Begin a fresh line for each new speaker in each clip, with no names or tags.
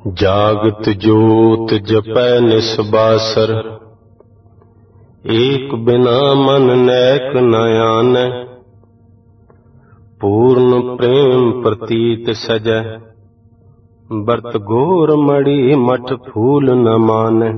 जागत जोत जपै निस्बासर, एक बिना मन नैक न आनै। पूर्ण प्रेम प्रतीत सजै, बरत घोर मणि मठ फूल न मानै।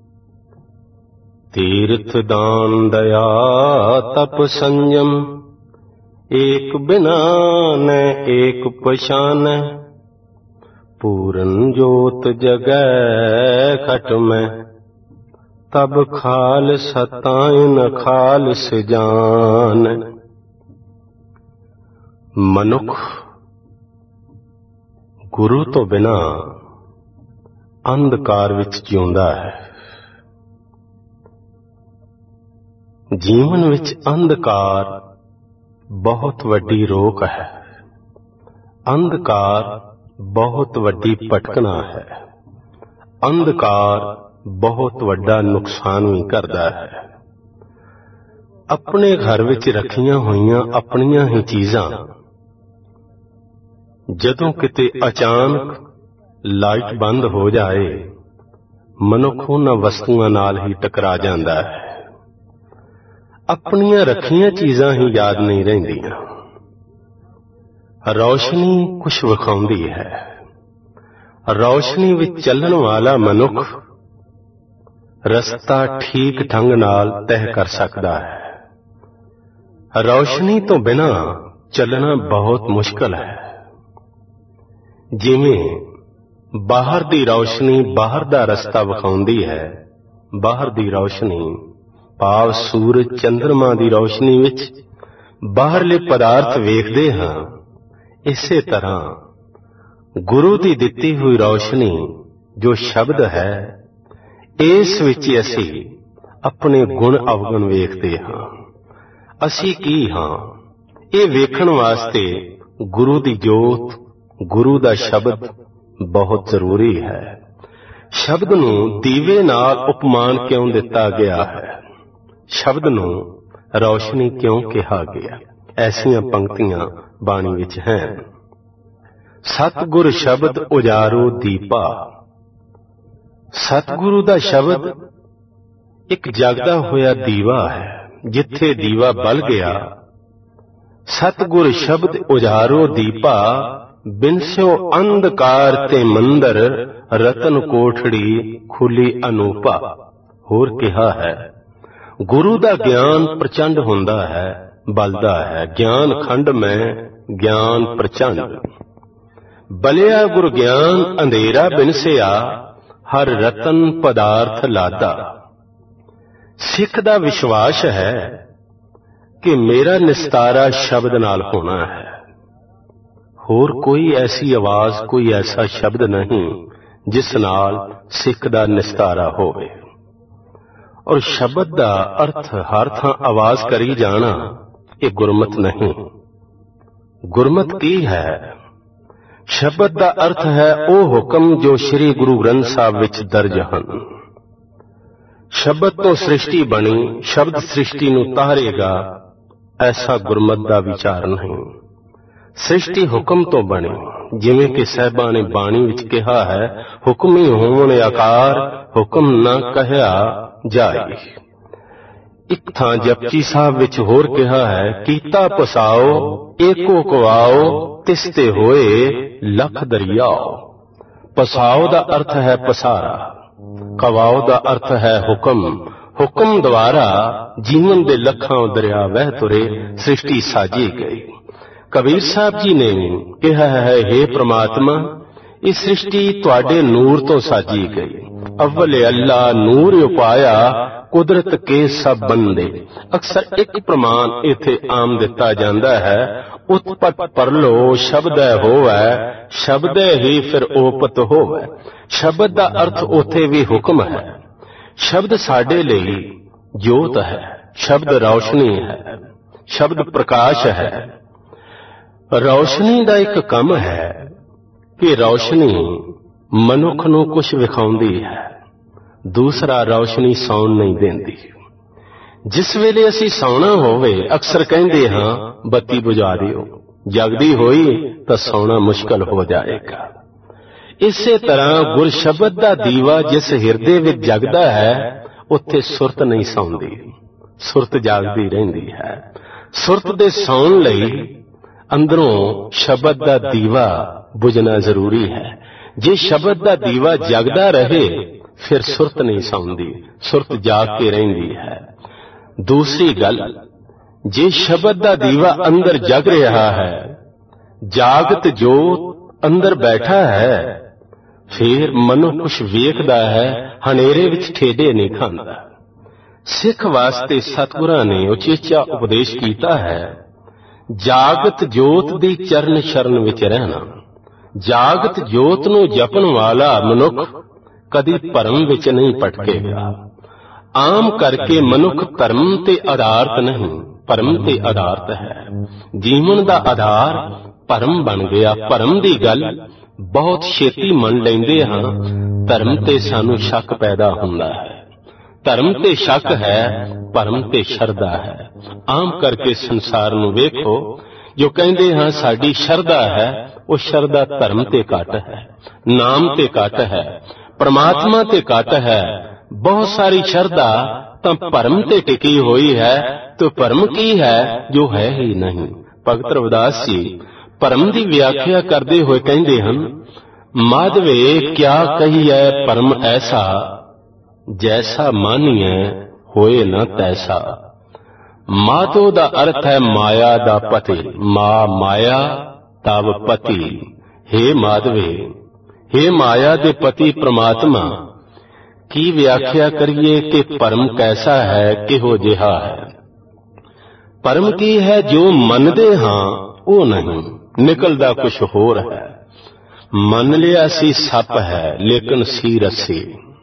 तीर्थ दान दया तप संयम, एक बिना न एक पछानै। पूरन जोत जगै खट में, तब खाल सताइन खालस जान। मनुख गुरु तो बिना अंधकार विच जिउंदा है। जीवन विच अंधकार बहुत वड्डी रोक है। अंधकार बहुत वड्डी भटकना है। अंधकार बहुत वड्डा नुकसान भी करता है। अपने घर विच रखियां होइयां अपनियां ही चीजां जदों किते अचानक लाइट बंद हो जाए, मनुख उन्हां वस्तुआं नाल ही टकरा जांदा है। अपनियां रखियां चीजां ही याद नहीं रहिंदियां। रोशनी कुछ विखाउंदी है। रोशनी विच चलण वाला मनुख रस्ता ठीक ढंग नाल तय कर सकदा है। रोशनी तो बिना चलना बहुत मुश्किल है। जिवें बाहर दी रोशनी बाहर दा रस्ता विखाउंदी है, बाहर दी रोशनी भाव सूरज चंद्रमा दी रोशनी विच बाहरले पदार्थ वेखदे हां, इसे तरह गुरु दी दिती हुई रोशनी जो शब्द है, इस विच असी अपने गुण अवगुण वेखदे हां। असी की हां, ये वेखण वास्ते गुरु दी जोत, गुरु दा शब्द बहुत जरूरी है। शब्द नूं दीवे नाल उपमान क्यों दिता गया है? शब्द नूं रोशनी क्यों कहा गया? ऐसियां पंक्तियां बाणी विच हैं। सतगुर शब्द उजारो दीपा। सतगुरु दा शब्द एक जगदा होया दीवा है। जिथे दीवा बल गया, सतगुर शब्द उजारो दीपा। बिनस्यो अंधकार ते मंदर, रतन कोठड़ी खुली अनूपा। होर कहा है, गुरु दा ज्ञान प्रचंड हुंदा है, बलदा है। ज्ञान खंड में ज्ञान प्रचंड। बलिया गुर ज्ञान अंधेरा बिनसिया, हर रतन पदार्थ लादा। सिख दा विश्वास है कि मेरा निस्तारा शब्द नाल होना है। होर कोई ऐसी आवाज, कोई ऐसा शब्द नहीं जिस नाल सिख दा निस्तारा होवे। और शब्द दा अर्थ हर थां आवाज करी जाना, ये गुरमत नहीं। गुरमत की है? शब्द दा अर्थ है ओ हुक्म जो श्री गुरु ग्रंथ साहब विच दर्ज हन। शब्द तो सृष्टि बनी, शब्द सृष्टि नूं तारेगा, ऐसा गुरमत दा विचार नहीं। सृष्टि हुक्म तो बनी, जिवें कि साहिबां ने बाणी विच कहा है, हुक्म ही होवन आकार, हुक्म ना कहया जाए। एक थां जपजी साहब विच होर कहा है, कीता पसाओ एको कवाओ, तिसते होए लख दरियाओ। पसाओ दा अर्थ है पसारा, कवाओ दा अर्थ है हुक्म। हुक्म द्वारा जीवन दे लखां दरिया वह तुरे, सृष्टि साजी गई। कबीर साहब जी ने कहा है, हे प्रमात्मा, इस सृष्टि तुहाडे नूर तो साजी गई। अव्वल अल्लाह नूर उपाया, कुदरत के सब बंदे। अक्सर एक प्रमाण इथे आम दिता जाता है, उत्पत परलो शब्द होवै, शब्द ही फिर ओपत होवै। शब्द का अर्थ उथे भी हुक्म है। शब्द साडे लई जोत है, शब्द रोशनी है, शब्द प्रकाश है। रोशनी का एक कम है कि रोशनी मनुख नूं कुछ विखाउंदी है, दूसरा रोशनी सौण नहीं देंदी। जिस वेले असी सौना होवे, अक्सर कहंदे हां बत्ती बुझा दिओ, जगदी होई तां सौना मुश्किल हो जाएगा। ਇਸੇ ਤਰ੍ਹਾਂ ਗੁਰ ਸ਼ਬਦ ਦਾ ਦੀਵਾ ਜਿਸ ਹਿਰਦੇ ਵਿੱਚ ਜਗਦਾ ਹੈ ਉੱਥੇ ਸੁਰਤ ਨਹੀਂ ਸੌਂਦੀ, ਸੁਰਤ ਜਾਗਦੀ ਰਹਿੰਦੀ ਹੈ। ਸੁਰਤ ਦੇ ਸੌਣ ਲਈ ਅੰਦਰੋਂ ਸ਼ਬਦ ਦਾ ਦੀਵਾ ਬੁਝਣਾ ਜ਼ਰੂਰੀ ਹੈ। ਜੇ ਸ਼ਬਦ ਦਾ ਦੀਵਾ ਜਗਦਾ ਰਹੇ ਫਿਰ ਸੁਰਤ ਨਹੀਂ ਸੌਂਦੀ, ਸੁਰਤ ਜਾਗ ਕੇ ਰਹਿੰਦੀ ਹੈ। ਦੂਸਰੀ ਗੱਲ, ਜੇ ਸ਼ਬਦ ਦਾ ਦੀਵਾ ਅੰਦਰ ਜਗ ਰਿਹਾ ਹੈ, ਜਾਗਤ ਜੋਤ ਅੰਦਰ ਬੈਠਾ ਹੈ, ਫਿਰ ਮਨੁੱਖ ਕੁਛ ਵੇਖਦਾ ਹੈ, ਹਨੇਰੇ ਵਿੱਚ ਠੇਡੇ ਨਹੀਂ ਖਾਂਦਾ। ਸਿੱਖ ਵਾਸਤੇ ਸਤਿਗੁਰਾਂ ਨੇ ਉਚੇਚਾ ਉਪਦੇਸ਼ ਕੀਤਾ ਹੈ, ਜਾਗਤ ਜੋਤ ਦੀ ਚਰਨ ਸ਼ਰਨ ਵਿੱਚ ਰਹਿਣਾ। ਜਾਗਤ ਜੋਤ ਨੂੰ ਜਪਣ ਵਾਲਾ ਮਨੁੱਖ ਕਦੀ ਭਰਮ ਵਿੱਚ ਨਹੀਂ ਭਟਕੇਗਾ। ਆਮ ਕਰਕੇ ਮਨੁੱਖ ਧਰਮ ਤੇ ਆਧਾਰਿਤ ਨਹੀਂ, ਭਰਮ ਤੇ ਆਧਾਰਿਤ ਹੈ। ਜੀਵਨ ਦਾ ਆਧਾਰ ਭਰਮ ਬਣ ਗਿਆ। ਭਰਮ ਦੀ ਗੱਲ ਬਹੁਤ ਛੇਤੀ ਮੰਨ ਲੈਂਦੇ ਹਾਂ, ਧਰਮ ਤੇ ਸਾਨੂੰ ਸ਼ੱਕ ਪੈਦਾ ਹੁੰਦਾ ਹੈ। ਧਰਮ ਤੇ ਸ਼ੱਕ ਹੈ, ਭਰਮ ਤੇ ਸ਼ਰਧਾ ਹੈ। ਆਮ ਕਰਕੇ ਸੰਸਾਰ ਨੂੰ ਵੇਖੋ, ਜੋ ਕਹਿੰਦੇ ਹਾਂ ਸਾਡੀ ਸ਼ਰਧਾ ਹੈ, ਉਹ ਸ਼ਰਧਾ ਧਰਮ ਤੇ ਘੱਟ ਹੈ, ਨਾਮ ਤੇ ਘੱਟ ਹੈ, ਪਰਮਾਤਮਾ ਤੇ ਘੱਟ ਹੈ। ਬਹੁਤ ਸਾਰੀ ਸ਼ਰਧਾ ਤਾਂ ਭਰਮ ਤੇ ਟਿਕੀ ਹੋਈ ਹੈ, ਤੇ ਭਰਮ ਕੀ ਹੈ? ਜੋ ਹੈ ਹੀ ਨਹੀਂ। ਭਗਤ ਰਵਿਦਾਸ ਜੀ ਭਰਮ ਦੀ ਵਿਆਖਿਆ ਕਰਦੇ ਹੋਏ ਕਹਿੰਦੇ ਹਨ, ਮਾਧਵੇ ਕਿਆ ਕਹੀਐ ਭਰਮ ਐਸਾ, ਜੈਸਾ ਮਾਨੀਐ ਹੋਏ ਨਾ ਤੈਸਾ। ਮਾਧੋ ਦਾ ਅਰਥ ਹੈ ਮਾਇਆ ਦਾ ਪਤੀ, ਮਾਇਆ ਤਵ ਪਤੀ। ਹੇ ਮਾਧਵੇ, ਹੇ ਮਾਇਆ ਦੇ ਪਤੀ ਪ੍ਰਮਾਤਮਾ, ਕੀ ਵਿਆਖਿਆ ਕਰੀਏ ਕਿ ਭਰਮ ਕੈਸਾ ਹੈ, ਕਿਹੋ ਜਿਹਾ ਹੈ। ਭਰਮ ਕੀ ਹੈ? ਜੋ ਮੰਨਦੇ ਹਾਂ ਉਹ ਨਹੀਂ, ਨਿਕਲਦਾ ਕੁਛ ਹੋਰ ਹੈ। ਮੰਨ ਲਿਆ ਸੀ ਸੱਪ ਹੈ, ਲੇਕਿਨ ਸੀ ਰੱਸੀ।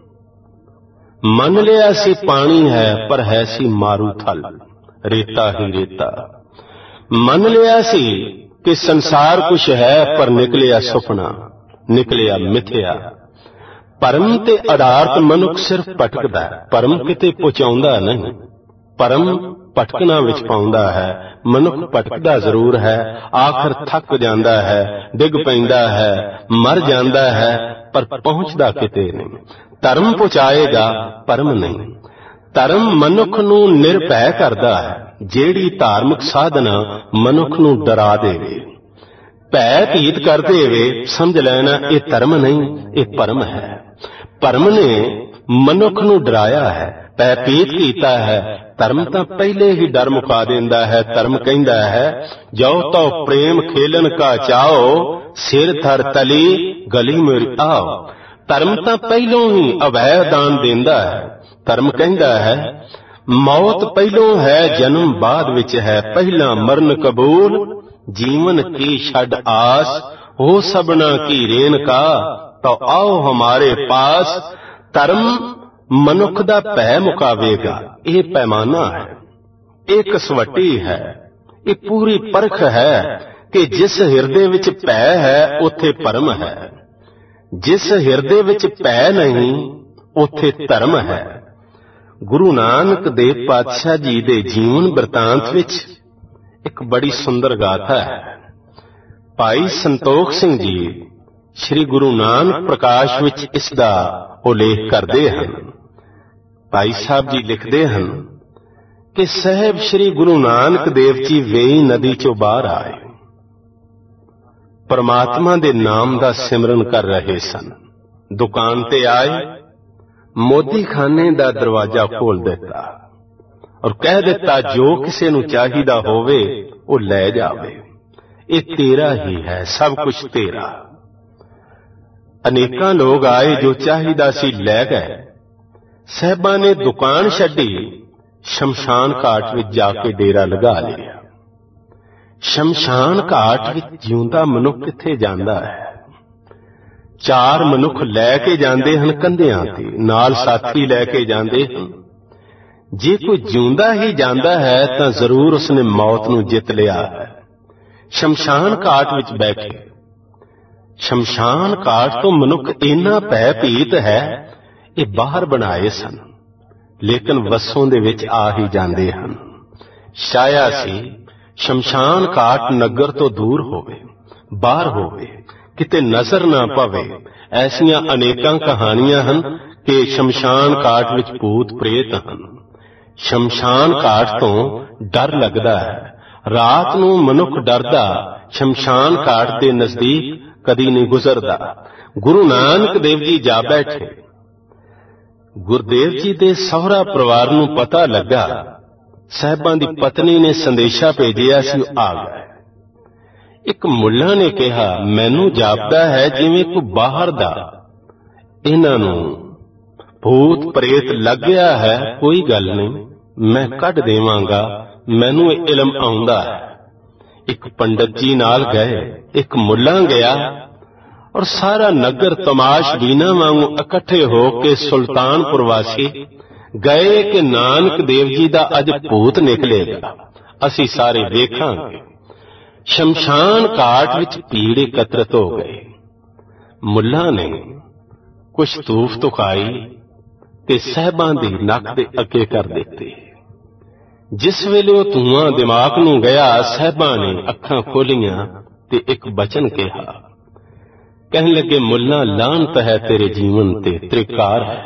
ਮੰਨ ਲਿਆ ਸੀ ਪਾਣੀ ਹੈ, ਪਰ ਹੈ ਸੀ ਮਾਰੂ ਥਲ, ਰੇਤਾ ਹੀ ਰੇਤਾ। ਮੰਨ ਲਿਆ ਸੀ ਕਿ ਸੰਸਾਰ ਕੁਛ ਹੈ, ਪਰ ਨਿਕਲਿਆ ਸੁਪਨਾ, ਨਿਕਲਿਆ ਮਿਥਿਆ। ਭਰਮ ਤੇ ਆਧਾਰਿਤ ਮਨੁੱਖ ਸਿਰਫ ਭਟਕਦਾ ਹੈ, ਭਰਮ ਕਿਤੇ ਪਹੁੰਚਾਉਂਦਾ ਨਹੀਂ। ਭਰਮ ਭਟਕਣਾ ਵਿੱਚ ਪਾਉਂਦਾ ਹੈ। ਮਨੁੱਖ ਭਟਕਦਾ ਜ਼ਰੂਰ ਹੈ, ਆਖਰ ਥੱਕ ਜਾਂਦਾ ਹੈ, ਡਿੱਗ ਪੈਂਦਾ ਹੈ, ਮਰ ਜਾਂਦਾ ਹੈ, ਪਰ ਪਹੁੰਚਦਾ ਕਿਤੇ ਨਹੀਂ। ਧਰਮ ਪਹੁੰਚਾਏਗਾ, ਭਰਮ ਨਹੀਂ। ਧਰਮ ਮਨੁੱਖ ਨੂੰ ਨਿਰਭੈ ਕਰਦਾ ਹੈ। ਜਿਹੜੀ ਧਾਰਮਿਕ ਸਾਧਨਾ ਮਨੁੱਖ ਨੂੰ ਡਰਾ ਦੇਵੇ, ਭੈ ਭੀਤ ਕਰ ਦੇਵੇ, ਸਮਝ ਲੈਣਾ ਇਹ ਧਰਮ ਨਹੀਂ, ਇਹ ਭਰਮ ਹੈ। ਭਰਮ ਨੇ ਮਨੁੱਖ ਨੂੰ ਡਰਾਇਆ ਹੈ, ਭੈ ਭੀਤ ਕੀਤਾ ਹੈ। ਧਰਮ ਤਾਂ ਪਹਿਲੇ ਹੀ ਡਰ ਮੁਕਾ ਦਿੰਦਾ ਹੈ। ਧਰਮ ਕਹਿੰਦਾ ਹੈ, ਜੋ ਤੋ ਪ੍ਰੇਮ ਖੇਲਨ ਕਾ ਚਾਓ, ਸਿਰ ਥਰ ਤਲੀ ਗਲੀ ਮੇਰੀ ਆਓ। ਧਰਮ ਤਾਂ ਪਹਿਲੋਂ ਹੀ ਅਭੈ ਦਾਨ ਦਿੰਦਾ ਹੈ। ਧਰਮ ਕਹਿੰਦਾ ਹੈ, ਮੌਤ ਪਹਿਲੋਂ ਹੈ, ਜਨਮ ਬਾਅਦ ਵਿੱਚ ਹੈ। ਪਹਿਲਾਂ ਮਰਨ ਕਬੂਲ, ਜੀਵਨ ਕੀ ਛੱਡ ਆਸ, ਹੋ ਸਭਨਾ ਕੀ ਰੇਨ ਕਾ, ਤੋ ਆਓ ਹਮਾਰੇ ਪਾਸ। ਧਰਮ ਮਨੁੱਖ ਦਾ ਭੈ ਮੁਕਾਵੇਗਾ। ਇਹ ਪੈਮਾਨਾ ਹੈ, ਇਹ ਕਸਵੱਟੀ ਹੈ, ਇਹ ਪੂਰੀ ਪਰਖ ਹੈ ਕਿ ਜਿਸ ਹਿਰਦੇ ਵਿੱਚ ਭੈ ਹੈ ਉੱਥੇ ਭਰਮ ਹੈ, ਜਿਸ ਹਿਰਦੇ ਵਿੱਚ ਭੈ ਨਹੀਂ ਉੱਥੇ ਧਰਮ ਹੈ। ਗੁਰੂ ਨਾਨਕ ਦੇਵ ਪਾਤਸ਼ਾਹ ਜੀ ਦੇ ਜੀਵਨ ਬਿਰਤਾਂਤ ਵਿੱਚ ਇੱਕ ਬੜੀ ਸੁੰਦਰ ਗਾਥਾ ਹੈ। ਭਾਈ ਸੰਤੋਖ ਸਿੰਘ ਜੀ ਸ੍ਰੀ ਗੁਰੂ ਨਾਨਕ ਪ੍ਰਕਾਸ਼ ਵਿੱਚ ਇਸ ਦਾ ਉਲੇਖ ਕਰਦੇ ਹਨ। ਭਾਈ ਸਾਹਿਬ ਜੀ ਲਿਖਦੇ ਹਨ ਕਿ ਸਾਹਿਬ ਸ੍ਰੀ ਗੁਰੂ ਨਾਨਕ ਦੇਵ ਜੀ ਵੇਈ ਨਦੀ ਚੋਂ ਬਾਹਰ ਆਏ, ਪਰਮਾਤਮਾ ਦੇ ਨਾਮ ਦਾ ਸਿਮਰਨ ਕਰ ਰਹੇ ਸਨ। ਦੁਕਾਨ ਤੇ ਆਏ, ਮੋਦੀ ਖਾਨੇ ਦਾ ਦਰਵਾਜ਼ਾ ਖੋਲ ਦਿੱਤਾ ਔਰ ਕਹਿ ਦਿੱਤਾ, ਜੋ ਕਿਸੇ ਨੂੰ ਚਾਹੀਦਾ ਹੋਵੇ ਉਹ ਲੈ ਜਾਵੇ, ਇਹ ਤੇਰਾ ਹੀ ਹੈ, ਸਭ ਕੁਝ ਤੇਰਾ। ਅਨੇਕਾਂ ਲੋਕ ਆਏ, ਜੋ ਚਾਹੀਦਾ ਸੀ ਲੈ ਗਏ। ਸਾਹਿਬਾਂ ਨੇ ਦੁਕਾਨ ਛੱਡੀ, ਸ਼ਮਸ਼ਾਨ ਘਾਟ ਵਿੱਚ ਜਾ ਕੇ ਡੇਰਾ ਲਗਾ ਲਿਆ। ਸ਼ਮਸ਼ਾਨ ਘਾਟ ਵਿੱਚ ਜਿਉਂਦਾ ਮਨੁੱਖ ਕਿੱਥੇ ਜਾਂਦਾ ਹੈ? ਚਾਰ ਮਨੁੱਖ ਲੈ ਕੇ ਜਾਂਦੇ ਹਨ ਕੰਧਿਆਂ ਤੇ, ਨਾਲ ਸਾਥੀ ਲੈ ਕੇ ਜਾਂਦੇ ਹਨ। ਜੇ ਕੋਈ ਜਿਉਂਦਾ ਹੀ ਜਾਂਦਾ ਹੈ ਤਾਂ ਜ਼ਰੂਰ ਉਸਨੇ ਮੌਤ ਨੂੰ ਜਿੱਤ ਲਿਆ ਹੈ। ਸ਼ਮਸ਼ਾਨ ਘਾਟ ਵਿੱਚ ਬੈਠੇ, ਸ਼ਮਸ਼ਾਨ ਘਾਟ ਤੋਂ ਮਨੁੱਖ ਇੰਨਾ ਭੈ ਭੀਤ ਹੈ, ਇਹ ਬਾਹਰ ਬਣਾਏ ਸਨ, ਲੇਕਿਨ ਵਸੋਂ ਦੇ ਵਿੱਚ ਆ ਹੀ ਜਾਂਦੇ ਹਨ। ਛਾਇਆ ਸੀ ਸ਼ਮਸ਼ਾਨ ਘਾਟ ਨਗਰ ਤੋਂ ਦੂਰ ਹੋਵੇ, ਬਾਹਰ ਹੋਵੇ, ਕਿਤੇ ਨਜ਼ਰ ਨਾ ਪਵੇ। ਐਸੀਆਂ ਅਨੇਕਾਂ ਕਹਾਣੀਆਂ ਹਨ ਕਿ ਸ਼ਮਸ਼ਾਨ ਘਾਟ ਵਿੱਚ ਭੂਤ ਪ੍ਰੇਤ ਹਨ। ਸ਼ਮਸ਼ਾਨ ਘਾਟ ਤੋਂ ਡਰ ਲੱਗਦਾ ਹੈ। ਰਾਤ ਨੂੰ ਮਨੁੱਖ ਡਰਦਾ ਸ਼ਮਸ਼ਾਨ ਘਾਟ ਦੇ ਨਜ਼ਦੀਕ ਕਦੀ ਨਹੀਂ ਗੁਜ਼ਰਦਾ। ਗੁਰੂ ਨਾਨਕ ਦੇਵ ਜੀ ਜਾ ਬੈਠੇ। ਗੁਰਦੇਵ ਜੀ ਦੇ ਸਹੁਰਾ ਪਰਿਵਾਰ ਨੂੰ ਪਤਾ ਲੱਗਾ। ਸਾਹਿਬਾਂ ਦੀ ਪਤਨੀ ਨੇ ਸੰਦੇਸ਼ਾ ਭੇਜਿਆ ਸੀ, ਉਹ ਆ ਗਏ। ਇੱਕ ਮੁੱਲਾ ਨੇ ਕਿਹਾ, ਮੈਨੂੰ ਜਾਪਦਾ ਹੈ ਜਿਵੇਂ ਕੋਈ ਬਾਹਰ ਦਾ ਇਹਨਾਂ ਨੂੰ ਭੂਤ ਪ੍ਰੇਤ ਲੱਗਿਆ ਹੈ। ਕੋਈ ਗੱਲ ਨਹੀਂ, ਮੈਂ ਕੱਢ ਦੇਵਾਂਗਾ, ਮੈਨੂੰ ਇਹ ਇਲਮ ਆਉਂਦਾ ਹੈ। ਇੱਕ ਪੰਡਤ ਜੀ ਨਾਲ ਗਏ, ਇੱਕ ਮੁੱਲਾ ਗਿਆ, ਔਰ ਸਾਰਾ ਨਗਰ ਤਮਾਸ਼ਬੀਨਾਂ ਵਾਂਗੂ ਇਕੱਠੇ ਹੋ ਕੇ ਸੁਲਤਾਨਪੁਰ ਵਾਸੀ ਗਏ ਕਿ ਨਾਨਕ ਦੇਵ ਜੀ ਦਾ ਅੱਜ ਭੂਤ ਨਿਕਲੇਗਾ, ਅਸੀਂ ਸਾਰੇ ਵੇਖਾਂਗੇ। ਸ਼ਮਸ਼ਾਨ ਘਾਟ ਵਿੱਚ ਭੀੜ ਇਕੱਤਰਤ ਹੋ ਗਏ। ਮੁੱਲਾ ਨੇ ਕੁਛ ਧੂਫ ਤੁਖਾਈ ਤੇ ਸਾਹਿਬਾਂ ਦੀ ਨੱਕ ਦੇ ਅੱਗੇ ਕਰ ਦਿੱਤੀ। ਜਿਸ ਵੇਲੇ ਉਹ ਧੂਆਂ ਦਿਮਾਗ ਨੂੰ ਗਿਆ, ਸਾਹਿਬਾਂ ਨੇ ਅੱਖਾਂ ਖੋਲੀਆਂ ਤੇ ਇੱਕ ਬਚਨ ਕਿਹਾ। ਕਹਿਣ ਲੱਗੇ, ਮੁੱਲਾ ਲਾਹਨਤ ਹੈ ਤੇਰੇ ਜੀਵਨ ਤੇ, ਤ੍ਰਿਕਾਰ ਹੈ।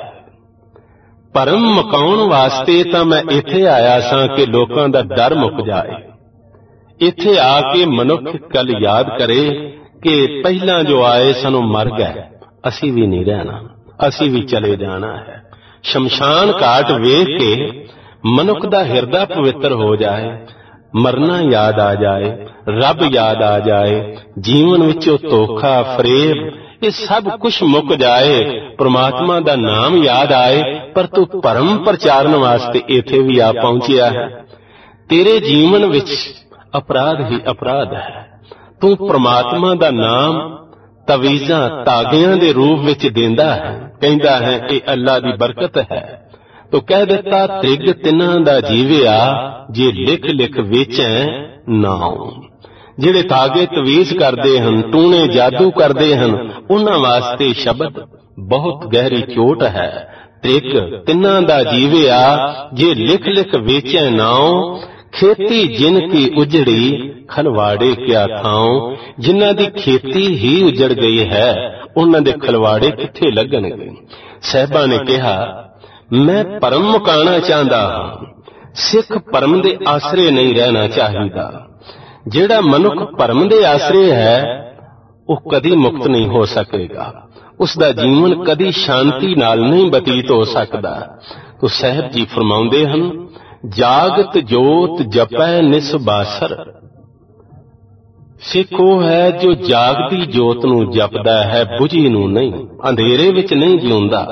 ਭਰਮ ਮਕਾਉਣ ਵਾਸਤੇ ਤਾਂ ਮੈਂ ਇੱਥੇ ਆਇਆ ਸਾਂ ਕਿ ਲੋਕਾਂ ਦਾ ਡਰ ਮੁੱਕ ਜਾਏ। ਇੱਥੇ ਆ ਕੇ ਮਨੁੱਖ ਕੱਲ ਯਾਦ ਕਰੇ ਕਿ ਪਹਿਲਾਂ ਜੋ ਆਏ ਸਾਨੂੰ ਮਰ ਗਏ, ਅਸੀਂ ਵੀ ਨਹੀਂ ਰਹਿਣਾ, ਅਸੀਂ ਵੀ ਚਲੇ ਜਾਣਾ ਹੈ। ਸ਼ਮਸ਼ਾਨ ਘਾਟ ਵੇਖ ਕੇ ਮਨੁੱਖ ਦਾ ਹਿਰਦਾ ਪਵਿੱਤਰ ਹੋ ਜਾਏ, ਮਰਨਾ ਯਾਦ ਆ ਜਾਏ, ਰੱਬ ਯਾਦ ਆ ਜਾਏ, ਜੀਵਨ ਵਿੱਚੋਂ ਧੋਖਾ ਫਰੇਬ ਇਹ ਸਭ ਕੁਝ ਮੁੱਕ ਜਾਏ, ਪ੍ਰਮਾਤਮਾ ਦਾ ਨਾਮ ਯਾਦ ਆਏ। ਪਰ ਤੂੰ ਭਰਮ ਪ੍ਰਚਾਰਨ ਵਾਸਤੇ ਇੱਥੇ ਵੀ ਆ ਪਹੁੰਚਿਆ ਹੈ। ਤੇਰੇ ਜੀਵਨ ਵਿੱਚ ਅਪਰਾਧ ਹੀ ਅਪਰਾਧ ਹੈ। ਤੂੰ ਪ੍ਰਮਾਤਮਾ ਦਾ ਨਾਮ ਤਵੀਜ਼ਾਂ ਧਾਗਿਆਂ ਦੇ ਰੂਪ ਵਿੱਚ ਦਿੰਦਾ ਹੈ, ਕਹਿੰਦਾ ਹੈ ਇਹ ਅੱਲਾ ਦੀ ਬਰਕਤ ਹੈ। ਤੋ ਕਹਿ ਦਿੱਤਾ, ਤ੍ਰਿਗ ਤਿੰਨਾਂ ਦਾ ਜੀਵਿਆ, ਜੇ ਲਿਖ ਲਿਖ ਵੇਚੈ ਨਾਉ। ਜਿਹੜੇ ਧਾਗੇ ਤਵੀਜ਼ ਕਰਦੇ ਹਨ, ਟੂਣੇ ਜਾਦੂ ਕਰਦੇ ਹਨ, ਉਹਨਾਂ ਵਾਸਤੇ ਸ਼ਬਦ ਬਹੁਤ ਗਹਿਰੀ ਚੋਟ ਹੈ। ਤ੍ਰਿਗ ਤਿੰਨਾਂ ਦਾ ਜੀਵਿਆ, ਜੇ ਲਿਖ ਲਿਖ ਵੇਚੈ ਨਾਉ। ਖੇਤੀ ਜਿਨ ਕੀ ਉਜੜੀ, ਖਲਵਾੜੇ ਕਿਆ ਥਾਉ। ਜਿਨ੍ਹਾਂ ਦੀ ਖੇਤੀ ਹੀ ਉਜੜ ਗਈ ਹੈ, ਉਹਨਾਂ ਦੇ ਖਲਵਾੜੇ ਕਿੱਥੇ ਲੱਗਣਗੇ। ਸਾਹਿਬਾਂ ਨੇ ਕਿਹਾ, ਮੈਂ ਭਰਮ ਮੁਕਾਉਣਾ ਚਾਹੁੰਦਾ ਹਾਂ। ਸਿੱਖ ਭਰਮ ਦੇ ਆਸਰੇ ਨਹੀਂ ਰਹਿਣਾ ਚਾਹੀਦਾ। ਜਿਹੜਾ ਮਨੁੱਖ ਭਰਮ ਦੇ ਆਸਰੇ ਹੈ, ਉਹ ਕਦੀ ਮੁਕਤ ਨਹੀਂ ਹੋ ਸਕੇਗਾ। ਉਸ ਦਾ ਜੀਵਨ ਕਦੀ ਸ਼ਾਂਤੀ ਨਾਲ ਨਹੀਂ ਬਤੀਤ ਹੋ ਸਕਦਾ। ਤੋ ਸਾਹਿਬ ਜੀ ਫਰਮਾਉਂਦੇ ਹਨ, ਜਾਗਤ ਜੋਤ ਜਪੈ ਨਿਸਬਾਸਰ। ਸਿੱਖ ਉਹ ਹੈ ਜੋ ਜਾਗਦੀ ਜੋਤ ਨੂੰ ਜਪਦਾ ਹੈ, ਬੁਝੀ ਨੂੰ ਨਹੀਂ, ਅੰਧੇਰੇ ਵਿੱਚ ਨਹੀਂ ਜਿਉਂਦਾ।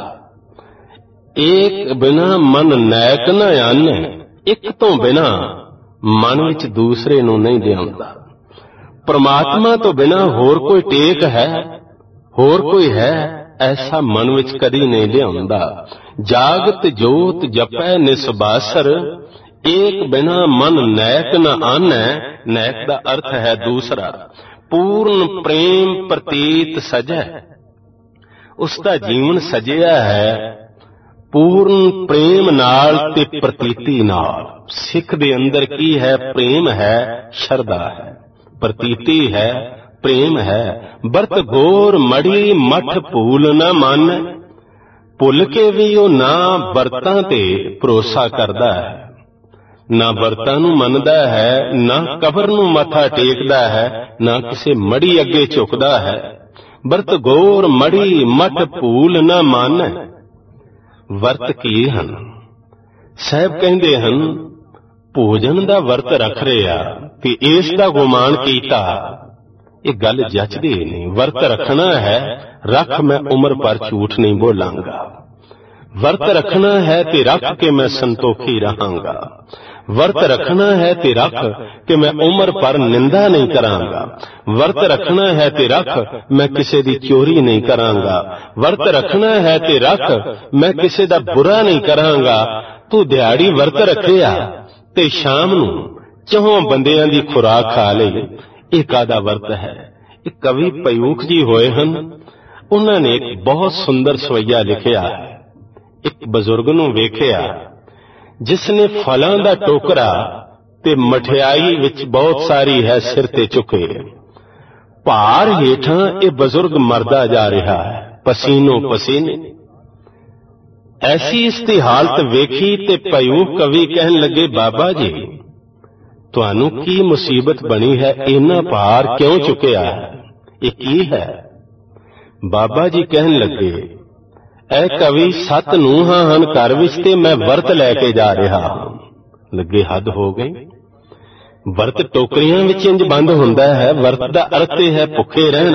ਏਕ ਬਿਨਾ ਮਨ ਨੈਕ ਨ ਆਨੈ। ਇੱਕ ਤੋਂ ਬਿਨਾ ਮਨ ਵਿੱਚ ਦੂਸਰੇ ਨੂੰ ਨਹੀਂ ਲਿਆਉਂਦਾ। ਪ੍ਰਮਾਤਮਾ ਤੋਂ ਬਿਨਾ ਹੋਰ ਕੋਈ ਟੇਕ ਹੈ, ਹੋਰ ਕੋਈ ਹੈ, ਐਸਾ ਮਨ ਵਿੱਚ ਕਦੀ ਨਹੀਂ ਲਿਆਉਂਦਾ। ਜਾਗਤ ਜੋਤ ਜਪੈ ਨਿਸਬਾਸਰ, ਏਕ ਬਿਨਾ ਮਨ ਨੈਕ ਨ ਆਨੈ। ਨੈਕ ਦਾ ਅਰਥ ਹੈ ਦੂਸਰਾ। ਪੂਰਨ ਪ੍ਰੇਮ ਪ੍ਰਤੀਤ ਸਜੈ। ਉਸ ਦਾ ਜੀਵਨ ਸਜਿਆ ਹੈ ਪੂਰਨ ਪ੍ਰੇਮ ਨਾਲ ਤੇ ਪ੍ਰਤੀਤੀ ਨਾਲ। ਸਿੱਖ ਦੇ ਅੰਦਰ ਕੀ ਹੈ? ਪ੍ਰੇਮ ਹੈ, ਸ਼ਰਧਾ ਹੈ, ਪ੍ਰਤੀਤੀ ਹੈ, ਪ੍ਰੇਮ ਹੈ। ਬਰਤ ਘੋਰ ਮੜੀ ਮਠ ਭੂਲ ਨਾ ਮੰਨ। ਭੁੱਲ ਕੇ ਵੀ ਉਹ ਨਾ ਬਰਤਾਂ ਤੇ ਭਰੋਸਾ ਕਰਦਾ ਹੈ, ਨਾ ਬਰਤਾਂ ਨੂੰ ਮੰਨਦਾ ਹੈ, ਨਾ ਕਬਰ ਨੂੰ ਮੱਥਾ ਟੇਕਦਾ ਹੈ, ਨਾ ਕਿਸੇ ਮੜੀ ਅੱਗੇ ਝੁਕਦਾ ਹੈ। ਬਰਤ ਘੋਰ ਮੜੀ ਮਠ ਭੂਲ ਨਾ ਮੰਨ। ਵਰਤ ਕੀ ਹਨ? ਸਾਹਿਬ ਕਹਿੰਦੇ ਹਨ, ਭੋਜਨ ਦਾ ਵਰਤ ਰੱਖ ਰਿਹਾ ਤੇ ਇਸ ਦਾ ਗੁਮਾਨ ਕੀਤਾ, ਇਹ ਗੱਲ ਜੱਚਦੀ ਨਹੀਂ। ਵਰਤ ਰੱਖਣਾ ਹੈ, ਰੱਖ, ਮੈਂ ਉਮਰ ਪਰ ਝੂਠ ਨਹੀਂ ਬੋਲਾਂਗਾ। ਵਰਤ ਰੱਖਣਾ ਹੈ ਤੇ ਰੱਖ ਕੇ ਮੈਂ ਸੰਤੋਖੀ ਰਹਾਂਗਾ। ਵਰਤ ਰੱਖਣਾ ਹੈ ਤੇ ਰੱਖ ਕਿ ਮੈਂ ਉਮਰ ਪਰ ਨਿੰਦਾ ਨਹੀਂ ਕਰਾਂਗਾ। ਵਰਤ ਰੱਖਣਾ ਹੈ ਤੇ ਰੱਖ ਮੈਂ ਕਿਸੇ ਦੀ ਚੋਰੀ ਨਹੀਂ ਕਰਾਂਗਾ। ਵਰਤ ਰੱਖਣਾ ਹੈ ਤੇ ਰੱਖ ਮੈਂ ਕਿਸੇ ਦਾ ਬੁਰਾ ਨਹੀਂ ਕਰਾਂਗਾ। ਤੂੰ ਦਿਹਾੜੀ ਵਰਤ ਰੱਖਿਆ ਤੇ ਸ਼ਾਮ ਨੂੰ ਚੌਹਾਂ ਬੰਦਿਆਂ ਦੀ ਖੁਰਾਕ ਖਾ ਲਈ, ਇਹ ਕਾਹਦਾ ਵਰਤ ਹੈ? ਇਹ ਕਵੀ ਪਯੂਖ ਜੀ ਹੋਏ ਹਨ, ਉਹਨਾਂ ਨੇ ਇੱਕ ਬਹੁਤ ਸੁੰਦਰ ਸਵਈਆ ਲਿਖਿਆ ਹੈ। ਇੱਕ ਬਜ਼ੁਰਗ ਨੂੰ ਵੇਖਿਆ ਜਿਸ ਨੇ ਫਲਾਂ ਦਾ ਟੋਕਰਾ ਤੇ ਮਠਿਆਈ ਵਿੱਚ ਬਹੁਤ ਸਾਰੀ ਹੈ ਸਿਰ ਤੇ ਚੁੱਕੇ। ਭਾਰ ਹੇਠਾਂ ਇਹ ਬਜ਼ੁਰਗ ਮਰਦਾ ਜਾ ਰਿਹਾ ਹੈ, ਪਸੀਨੋ ਪਸੀਨੇ। ਐਸੀ ਇਸਦੀ ਹਾਲਤ ਵੇਖੀ ਤੇ ਪਯੂਖ ਕਵੀ ਕਹਿਣ ਲੱਗੇ, ਬਾਬਾ ਜੀ ਤੁਹਾਨੂੰ ਕੀ ਮੁਸੀਬਤ ਬਣੀ ਹੈ, ਇੰਨਾ ਭਾਰ ਕਿਉਂ ਚੁੱਕਿਆ ਹੈ, ਇਹ ਕੀ ਹੈ? ਬਾਬਾ ਜੀ ਕਹਿਣ ਲੱਗੇ, ਐ ਕਵੀ 7 ਨੂੰਹਾਂ ਹਨ ਘਰ ਵਿੱਚ ਤੇ ਮੈਂ ਵਰਤ ਲੈ ਕੇ ਜਾ ਰਿਹਾ ਹਾਂ। ਲੱਗੇ ਹੱਦ ਹੋ ਗਈ, ਵਰਤ ਟੋਕਰੀਆਂ ਵਿੱਚ ਇੰਜ ਬੰਦ ਹੁੰਦਾ ਹੈ, ਵਰਤ ਦਾ ਅਰਥ ਇਹ ਹੈ ਭੁੱਖੇ ਰਹਿਣਾ।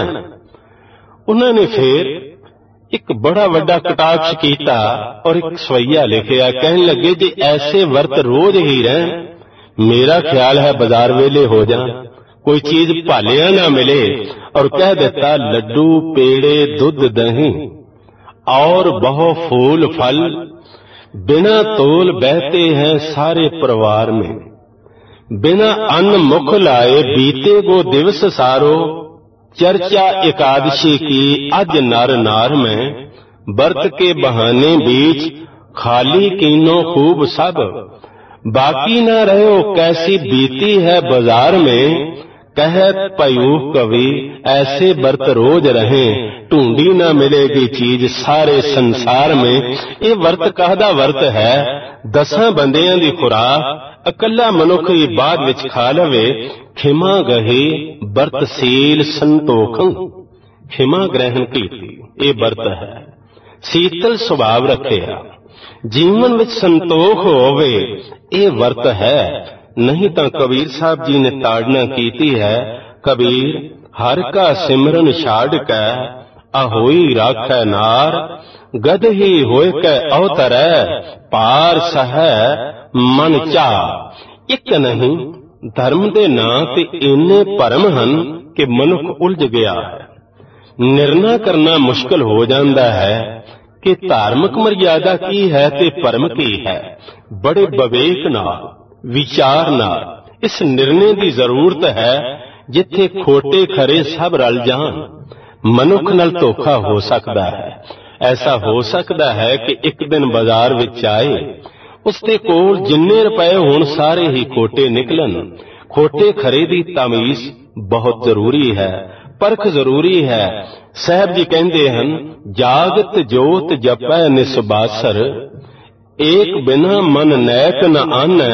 ਉਹਨਾਂ ਨੇ ਫੇਰ ਇੱਕ ਬੜਾ ਵੱਡਾ ਕਟਾਕਸ਼ ਕੀਤਾ ਔਰ ਇੱਕ ਸਵਈਆ ਲਿਖਿਆ, ਕਹਿਣ ਲੱਗੇ ਜੇ ਐਸੇ ਵਰਤ ਰੋਜ਼ ਹੀ ਰਹਿਣ, ਮੇਰਾ ਖਿਆਲ ਹੈ ਬਾਜ਼ਾਰ ਵੇਲੇ ਹੋ ਜਾਣ, ਕੋਈ ਚੀਜ਼ ਭਾਲਿਆ ਨਾ ਮਿਲੇ। ਔਰ ਕਹਿ ਦਿੱਤਾ ਲੱਡੂ ਪੇੜੇ ਦੁੱਧ ਦਹੀਂ और बहु फूल फल बिना तोल बहते हैं सारे परिवार में, बिना अन्न मुख लाए बीते वो दिवस सारो, चर्चा एकादशी की अज नर नार में, बरत के बहाने बीच खाली कीनो खूब सब, बाकी न रहो कैसी बीती है बाजार में, कहत पयूख कवि ऐसे बरत रोज रहें, ढूंढी ना मिलेगी चीज सारे संसार में। ये वर्त कहदा वर्त है, 10 बंदियां दी खुराक अकला मनुख ही बाद विच खा लवे, खिमा गही बरत सील संतोखं, खिमा ग्रहण कीती ये वर्त है, शीतल स्वभाव रखिया, जीवन विच संतोख होवे ये वर्त है। नहीं तो कबीर साहब जी ने ताड़ना कीती है, कबीर हर का सिमरन छाड़ कै अहोई राखै नार, गद ही होए कै अवतरै पार सह मन चाह। एक नहीं धर्म दे नां ते इन्ने भरम हन कि मनुख उलझ गया है। निर्णय करना मुश्किल हो जाता है कि धार्मिक मर्यादा की है ते भरम की है। बड़े विवेक नाल विचार नाल इस निर्णय की जरूरत है, जिथे खोटे खरे सब रल जान मनुख नाल धोखा हो सकता है। ऐसा हो सकता है कि एक दिन बाजार विच आए, उसके कोल जिन्ने रुपए होण सारे ही खोटे निकलन। खोटे खरे की तमीज बहुत जरूरी है, परख जरूरी है। साहब जी कहते हैं, जागत जोत जपै निसबासर, एक बिना मन नैक न आनै,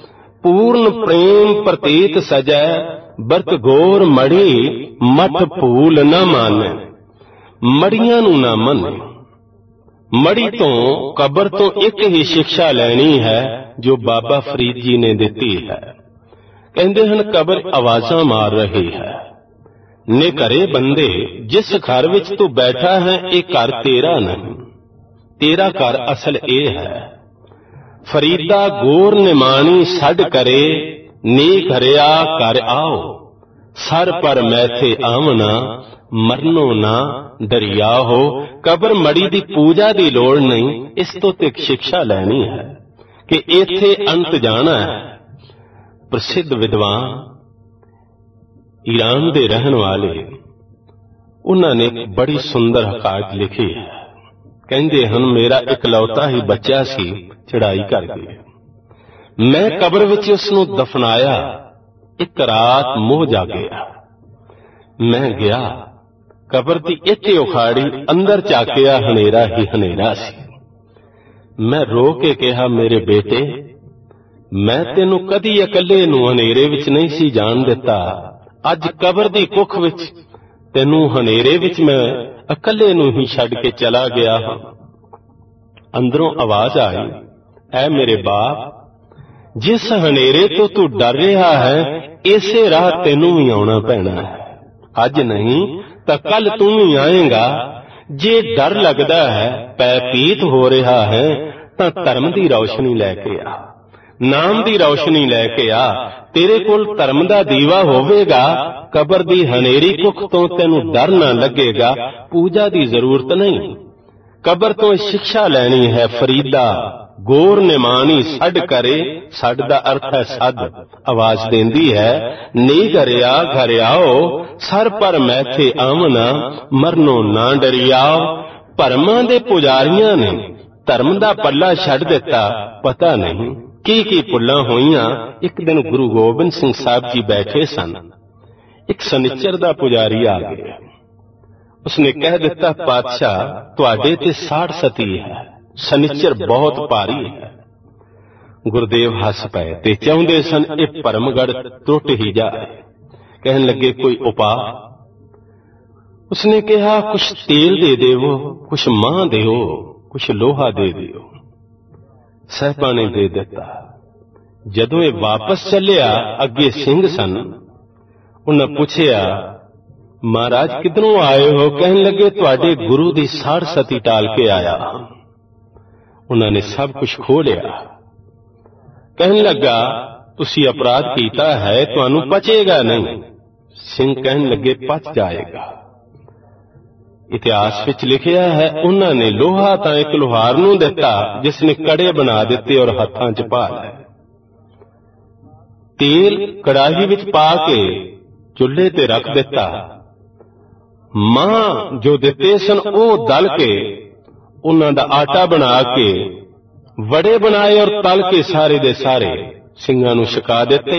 पूर्ण प्रेम प्रतीत सजै, बरत गोर मड़ी मठ भूल न मानै। मड़ियां नूं ना मने। मड़ी तो कबर तो एक ही शिक्षा लैनी है जो बाबा फरीद जी ने दिती है। कहते हैं कबर आवाजां मार रही है, ने घरे बंदे जिस घर विच तू बैठा है ये घर तेरा नहीं, तेरा घर असल ये है। फरीदा गोर निमानी सड करे, नी घरिया कर आओ, सर पर मैथे आमना, मरनो ना डरिया हो। कबर मड़ी दी पूजा दी लोड़ नहीं, इस तो ते शिक्षा लैनी है कि इथे अंत जाना है। प्रसिद्ध विद्वान ईरान दे रहन वाले उन्होंने एक बड़ी सुंदर हकायत लिखी है। कहते हैं मेरा इकलौता ही बच्चा सी, चढ़ाई कर गए, मैं कब्र विच उसनूं दफनाया, एक रात मोह जा गया। मैं गया कब्र दी इत्थे उखाड़ी, अंदर झाकिया हनेरा ही हनेरा सी। मैं रो के कहा, मेरे बेटे मैं तेनू कदी अकले नूं हनेरे विच नहीं सी जान दिता, अज कब्र दी कुख विच तेनू हनेरे विच मैं अकले नूं ही छड्ड के चला गया हां। अंदरों आवाज आई, ऐ मेरे बाप, जिस हनेरे तो तू डर रहा है इसे राह तेनू भी आना पैना है। अज नहीं तो कल तू भी आएगा। जे डर लगता है, पैपीत हो रहा है, तो धर्म की रोशनी लैके आ, नाम की रोशनी लैके आ। तेरे कोल धर्म का दीवा होवेगा, कबर दी हनेरी कुख तो तेनू डर ना लगेगा। पूजा की जरूरत नहीं, कबर तो शिक्षा लैनी है। फरीदा गोर निमानी सड करे, सड दा अर्थ है सद, आवाज देंदी है, नी घरिया घर आओ, सर पर मैथे आमना, मरनो ना डरियाओ। भरमां दे पुजारियां ने धर्म दा पल्ला छड्ड दिता, पता नहीं की पुल्लां होईयां। एक दिन गुरु गोबिंद सिंह साहब जी बैठे सन, ਇੱਕ ਸਨਿਚਰ ਦਾ ਪੁਜਾਰੀ ਆ ਗਿਆ। ਉਸਨੇ ਕਹਿ ਦਿੱਤਾ, ਪਾਤਸ਼ਾਹ ਤੁਹਾਡੇ ਤੇ 60 ਸਤੀ ਹੈ, ਸਨਿਚਰ ਬਹੁਤ ਭਾਰੀ ਹੈ। ਗੁਰਦੇਵ ਹੱਸ ਪਏ ਤੇ ਚਾਹੁੰਦੇ ਸਨ ਇਹ ਭਰਮਗੜ ਟੁੱਟ ਹੀ ਜਾਏ। ਕਹਿਣ ਲੱਗੇ, ਕੋਈ ਉਪਾਅ? ਉਸਨੇ ਕਿਹਾ, ਕੁਛ ਤੇਲ ਦੇ ਦੇਵੋ, ਕੁਛ ਮਾਂ ਦਿਓ, ਕੁਛ ਲੋਹਾ ਦੇ ਦਿਓ। ਸਾਹਿਬਾਂ ਨੇ ਦੇ ਦਿੱਤਾ। ਜਦੋਂ ਇਹ ਵਾਪਸ ਚੱਲਿਆ, ਅੱਗੇ ਸਿੰਘ ਸਨ। ਉਹਨਾਂ ਪੁੱਛਿਆ, ਮਹਾਰਾਜ ਕਿੱਧਰੋਂ ਆਏ ਹੋ? ਕਹਿਣ ਲੱਗੇ, ਤੁਹਾਡੇ ਗੁਰੂ ਦੀ 60 ਸਤੀ ਟਾਲ ਕੇ ਆਇਆ। ਉਹਨਾਂ ਨੇ ਸਭ ਕੁਝ ਖੋਹ ਲਿਆ। ਕਹਿਣ ਲੱਗਾ, ਤੁਸੀਂ ਅਪਰਾਧ ਕੀਤਾ ਹੈ, ਤੁਹਾਨੂੰ ਪਚੇਗਾ ਨਹੀਂ। ਸਿੰਘ ਕਹਿਣ ਲੱਗੇ, ਪਚ ਜਾਏਗਾ। ਇਤਿਹਾਸ ਵਿੱਚ ਲਿਖਿਆ ਹੈ, ਉਹਨਾਂ ਨੇ ਲੋਹਾ ਤਾਂ ਇੱਕ ਲੁਹਾਰ ਨੂੰ ਦਿੱਤਾ, ਜਿਸ ਨੇ ਕੜੇ ਬਣਾ ਦਿੱਤੇ ਔਰ ਹੱਥਾਂ 'ਚ ਪਾ ਲਏ। ਤੇਲ ਕੜਾਹੀ ਵਿੱਚ ਪਾ ਕੇ ਚੁੱਲ੍ਹੇ ਤੇ ਰੱਖ ਦਿੱਤਾ। ਮਾਂ ਜੋ ਦਿੱਤੇ ਸਨ ਉਹ ਦਲ ਕੇ, ਉਹਨਾਂ ਦਾ ਆਟਾ ਬਣਾ ਕੇ ਵੜੇ ਬਣਾਏ ਔਰ ਤਲ ਕੇ ਸਾਰੇ ਦੇ ਸਾਰੇ ਸਿੰਘਾਂ ਨੂੰ ਛਕਾ ਦਿੱਤੇ।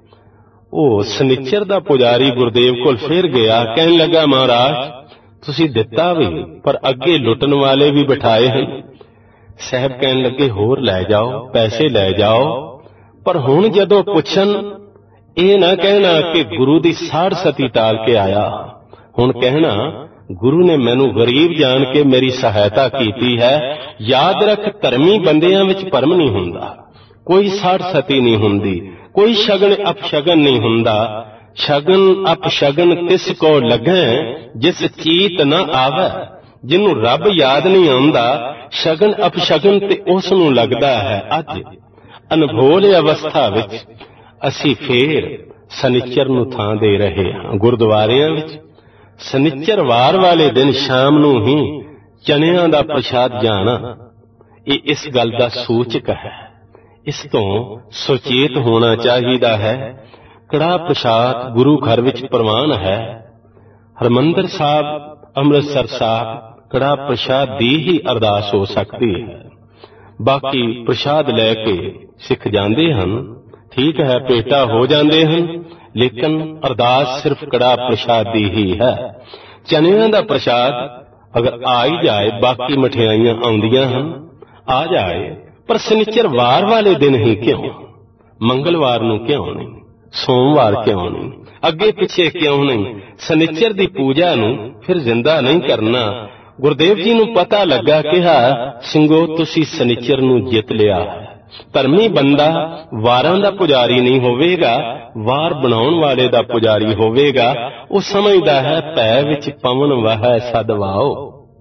ਉਹ ਸਨਿਚਰ ਦਾ ਪੁਜਾਰੀ ਗੁਰਦੇਵ ਕੋਲ ਫਿਰ ਗਿਆ। ਕਹਿਣ ਲੱਗਾ, ਮਹਾਰਾਜ ਤੁਸੀਂ ਦਿੱਤਾ ਵੀ, ਪਰ ਅੱਗੇ ਲੁੱਟਣ ਵਾਲੇ ਵੀ ਬਿਠਾਏ ਹਨ। ਸਾਹਿਬ ਕਹਿਣ ਲੱਗੇ, ਹੋਰ ਲੈ ਜਾਓ, ਪੈਸੇ ਲੈ ਜਾਓ, ਪਰ ਹੁਣ ਜਦੋਂ ਪੁੱਛਣ ਇਹ ਨਾ ਕਹਿਣਾ ਕਿ ਗੁਰੂ ਦੀ 60 ਸਤੀ ਟਾਲ ਕੇ ਆਇਆ। ਹੁਣ ਕਹਿਣਾ, ਗੁਰੂ ਨੇ ਮੈਨੂੰ ਗਰੀਬ ਜਾਣ ਕੇ ਮੇਰੀ ਸਹਾਇਤਾ ਕੀਤੀ ਹੈ। ਯਾਦ ਰੱਖ, ਧਰਮੀ ਬੰਦਿਆਂ ਵਿੱਚ ਭਰਮ ਨਹੀਂ ਹੁੰਦਾ, ਕੋਈ 60 ਸਤੀ ਨਹੀਂ ਹੁੰਦੀ, ਕੋਈ ਸ਼ਗਨ ਅਪਸ਼ਗਨ ਨਹੀਂ ਹੁੰਦਾ। ਸ਼ਗਨ ਅਪਸ਼ਗਨ ਤਿਸ ਕੋ ਲੱਗੈ, ਜਿਸ ਚੀਤ ਨਾ ਆਵੈ। ਜਿਹਨੂੰ ਰੱਬ ਯਾਦ ਨਹੀਂ ਆਉਂਦਾ, ਸ਼ਗਨ ਅਪਸ਼ਗਨ ਤੇ ਉਸ ਨੂੰ ਲੱਗਦਾ ਹੈ। ਅੱਜ ਅਨਭੋਲ ਅਵਸਥਾ ਵਿੱਚ ਅਸੀਂ ਫੇਰ ਸਨਿਚਰ ਨੂੰ ਥਾਂ ਦੇ ਰਹੇ ਹਾਂ। ਗੁਰਦੁਆਰਿਆਂ ਵਿੱਚ ਸਨਿਚਰਵਾਰ ਵਾਲੇ ਦਿਨ ਸ਼ਾਮ ਨੂੰ ਹੀ ਚਨਿਆਂ ਦਾ ਪ੍ਰਸ਼ਾਦ ਜਾਣਾ, ਇਹ ਇਸ ਗੱਲ ਦਾ ਸੂਚਕ ਹੈ। ਇਸ ਤੋਂ ਸੁਚੇਤ ਹੋਣਾ ਚਾਹੀਦਾ ਹੈ। ਕੜਾਹ ਪ੍ਰਸ਼ਾਦ ਗੁਰੂ ਘਰ ਵਿੱਚ ਪ੍ਰਵਾਨ ਹੈ। ਹਰਿਮੰਦਰ ਸਾਹਿਬ, ਅੰਮ੍ਰਿਤਸਰ ਸਾਹਿਬ ਕੜਾਹ ਪ੍ਰਸ਼ਾਦ ਦੀ ਹੀ ਅਰਦਾਸ ਹੋ ਸਕਦੀ ਹੈ। ਬਾਕੀ ਪ੍ਰਸ਼ਾਦ ਲੈ ਕੇ ਸਿੱਖ ਜਾਂਦੇ ਹਨ, ਠੀਕ ਹੈ, ਭੇਟਾ ਹੋ ਜਾਂਦੇ ਹਨ, ਲੇਕਿਨ ਅਰਦਾਸ ਸਿਰਫ ਕੜਾਹ ਪ੍ਰਸ਼ਾਦ ਦੀ ਹੀ ਹੈ। ਚਨਿਆਂ ਦਾ ਪ੍ਰਸ਼ਾਦ ਅਗਰ ਆ ਹੀ ਜਾਏ, ਬਾਕੀ ਮਠਿਆਈਆਂ ਆਉਂਦੀਆਂ ਹਨ, ਆ ਜਾਏ, ਪਰ ਸ਼ਨੀਚਰਵਾਰ ਵਾਲੇ ਦਿਨ ਹੀ ਕਿਉਂ? ਮੰਗਲਵਾਰ ਨੂੰ ਕਿਉਂ ਨਹੀਂ? ਸੋਮਵਾਰ ਕਿਉਂ ਨਹੀਂ? ਅੱਗੇ ਪਿੱਛੇ ਕਿਉਂ ਨਹੀਂ? ਸ਼ਨੀਚਰ ਦੀ ਪੂਜਾ ਨੂੰ ਫਿਰ ਜ਼ਿੰਦਾ ਨਹੀਂ ਕਰਨਾ। ਗੁਰਦੇਵ ਜੀ ਨੂੰ ਪਤਾ ਲੱਗਾ, ਕਿਹਾ, ਸਿੰਘੋ ਤੁਸੀਂ ਸ਼ਨੀਚਰ ਨੂੰ ਜਿੱਤ ਲਿਆ ਹੈ। ਧਰਮੀ ਬੰਦਾ ਵਾਰਾਂ ਦਾ ਪੁਜਾਰੀ ਨਹੀਂ ਹੋਵੇਗਾ, ਵਾਰ ਬਣਾਉਣ ਵਾਲੇ ਦਾ ਪੁਜਾਰੀ ਹੋਵੇਗਾ। ਉਹ ਸਮਝਦਾ ਹੈ ਭੈ ਵਿੱਚ ਪਵਨ ਵਹੈ ਸਦ ਵਾਓ,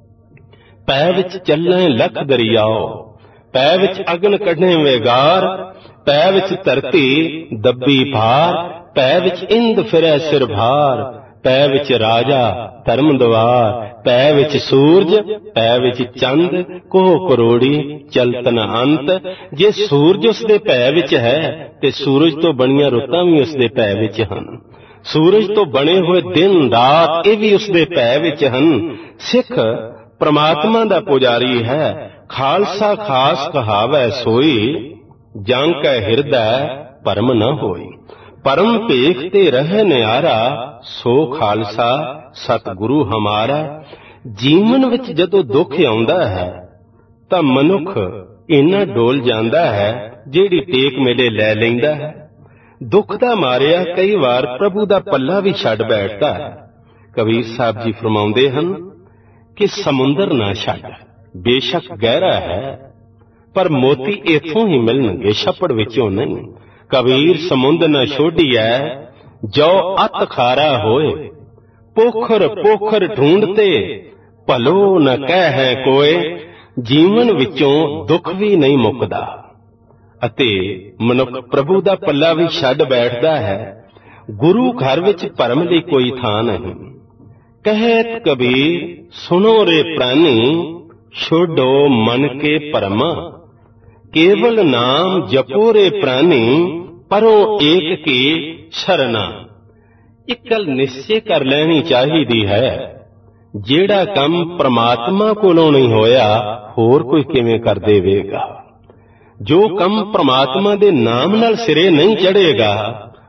ਭੈ ਵਿੱਚ ਚੱਲੈ ਲੱਖ ਦਰਿਆਓ, ਭੈ ਵਿੱਚ ਅਗਨ ਕੱਢੇ ਵੇਗਾਰ, ਭੈ ਵਿੱਚ ਧਰਤੀ ਦੱਬੀ ਭਾਰ, ਭੈ ਵਿੱਚ ਇੰਦ ਫਿਰੈ ਸਿਰ ਭਾਰ, ਭੈ ਵਿੱਚ ਰਾਜਾ ਧਰਮ ਦਵਾਰ, ਭੈ ਵਿੱਚ ਸੂਰਜ, ਭੈ ਵਿੱਚ ਚੰਦ, ਕੋਹ ਕਰੋੜੀ ਚਲਤ ਨ ਅੰਤ। ਜੇ ਸੂਰਜ ਉਸਦੇ ਭੈ ਵਿੱਚ ਹੈ ਤੇ ਸੂਰਜ ਤੋਂ ਬਣੀਆਂ ਰੁੱਤਾਂ ਵੀ ਉਸਦੇ ਭੈ ਵਿੱਚ ਹਨ। ਸੂਰਜ ਤੋਂ ਬਣੇ ਹੋਏ ਦਿਨ ਰਾਤ ਇਹ ਵੀ ਉਸਦੇ ਭੈ ਵਿੱਚ ਹਨ। ਸਿੱਖ ਪ੍ਰਮਾਤਮਾ ਦਾ ਪੁਜਾਰੀ ਹੈ। ਖਾਲਸਾ ਖਾਸ ਕਹਾਵੈ ਸੋਈ, ਜੰਗ ਕੈ ਹਿਰਦੈ ਭਰਮ ਨ ਹੋਈ। ਪਰਮ ਭੇਖ ਤੇ ਰਹਿ ਨਿਆਰਾ, ਸੋ ਖਾਲਸਾ ਸਤਿਗੁਰੂ ਹਮਾਰਾ। ਜੀਵਨ ਵਿੱਚ ਜਦੋਂ ਦੁੱਖ ਆਉਂਦਾ ਹੈ ਤਾਂ ਮਨੁੱਖ ਇੰਨਾ ਡੋਲ ਜਾਂਦਾ ਹੈ, ਜਿਹੜੀ ਟੇਕ ਮੇਲੇ ਲੈ ਲੈਂਦਾ ਹੈ। ਦੁੱਖ ਦਾ ਮਾਰਿਆ ਕਈ ਵਾਰ ਪ੍ਰਭੂ ਦਾ ਪੱਲਾ ਵੀ ਛੱਡ ਬੈਠਦਾ ਹੈ। ਕਬੀਰ ਸਾਹਿਬ ਜੀ ਫਰਮਾਉਂਦੇ ਹਨ ਕਿ ਸਮੁੰਦਰ ਨਾ ਛੱਡ, ਬੇਸ਼ੱਕ ਗਹਿਰਾ ਹੈ, ਪਰ ਮੋਤੀ ਇੱਥੋਂ ਹੀ ਮਿਲਣਗੇ, ਛੱਪੜ ਵਿੱਚੋਂ ਨਹੀਂ। ਕਬੀਰ ਸਮੁੰਦ ਨ ਛੋਡੀਐ, ਜੋ ਅਤ ਖਾਰਾ ਹੋਏ, ਪੋਖਰ ਪੋਖਰ ਢੂੰਡਤੇ, ਭਲੋ ਨ ਕਹਿ ਹੈ ਕੋਏ। ਜੀਵਨ ਵਿੱਚੋਂ ਦੁੱਖ ਵੀ ਨਹੀਂ ਮੁੱਕਦਾ ਅਤੇ ਮਨੁੱਖ ਪ੍ਰਭੂ ਦਾ ਪੱਲਾ ਵੀ ਛੱਡ ਬੈਠਦਾ ਹੈ। ਗੁਰੂ ਘਰ ਵਿੱਚ ਭਰਮ ਲਈ ਕੋਈ ਥਾਂ ਨਹੀਂ। ਕਹਿਤ ਕਬੀਰ ਸੁਨੋ ਰੇ ਪ੍ਰਾਨੀ, ਛੋਡੋ ਮਨ ਕੇ ਭਰਮ, ਕੇਵਲ ਨਾਮ ਜਪੋ ਰੇ ਪ੍ਰਾਨੀ, ਪਰੋ ਏਕ ਕੀ ਸ਼ਰਨਾ। ਇੱਕ ਗੱਲ ਨਿਸ਼ਚੈ ਕਰ ਲੈਣੀ ਚਾਹੀਦੀ ਹੈ, ਜਿਹੜਾ ਕੰਮ ਪ੍ਰਮਾਤਮਾ ਕੋਲੋਂ ਨਹੀਂ ਹੋਇਆ, ਹੋਰ ਕੋਈ ਕਿਵੇਂ ਕਰ ਦੇਵੇਗਾ। ਜੋ ਕੰਮ ਪ੍ਰਮਾਤਮਾ ਦੇ ਨਾਮ ਨਾਲ ਸਿਰੇ ਨਹੀਂ ਚੜ੍ਹੇਗਾ,